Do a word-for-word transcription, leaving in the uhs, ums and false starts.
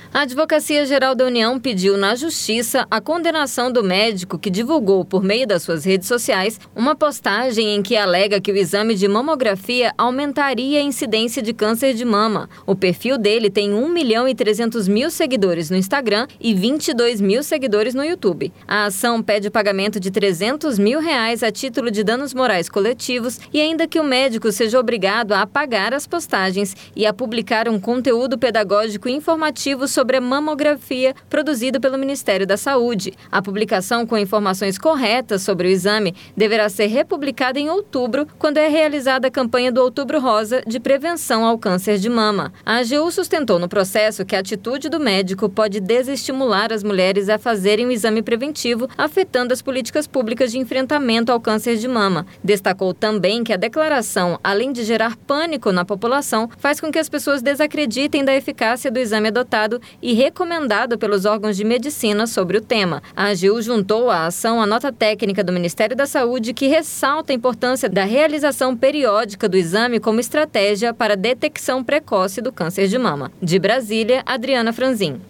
A Advocacia Geral da União pediu na Justiça a condenação do médico que divulgou, por meio das suas redes sociais, uma postagem em que alega que o exame de mamografia aumentaria a incidência de câncer de mama. O perfil dele tem um milhão e trezentos mil seguidores no Instagram e vinte e dois mil seguidores no YouTube. A ação pede pagamento de trezentos mil reais a título de danos morais coletivos e ainda que o médico seja obrigado a apagar as postagens e a publicar um conteúdo pedagógico informativo sobre sobre a mamografia produzido pelo Ministério da Saúde. A publicação com informações corretas sobre o exame deverá ser republicada em outubro, quando é realizada a campanha do Outubro Rosa de prevenção ao câncer de mama. A A G U sustentou no processo que a atitude do médico pode desestimular as mulheres a fazerem o exame preventivo, afetando as políticas públicas de enfrentamento ao câncer de mama. Destacou também que a declaração, além de gerar pânico na população, faz com que as pessoas desacreditem da eficácia do exame adotado e recomendado pelos órgãos de medicina sobre o tema. A A G U juntou à ação a nota técnica do Ministério da Saúde que ressalta a importância da realização periódica do exame como estratégia para a detecção precoce do câncer de mama. De Brasília, Adriana Franzin.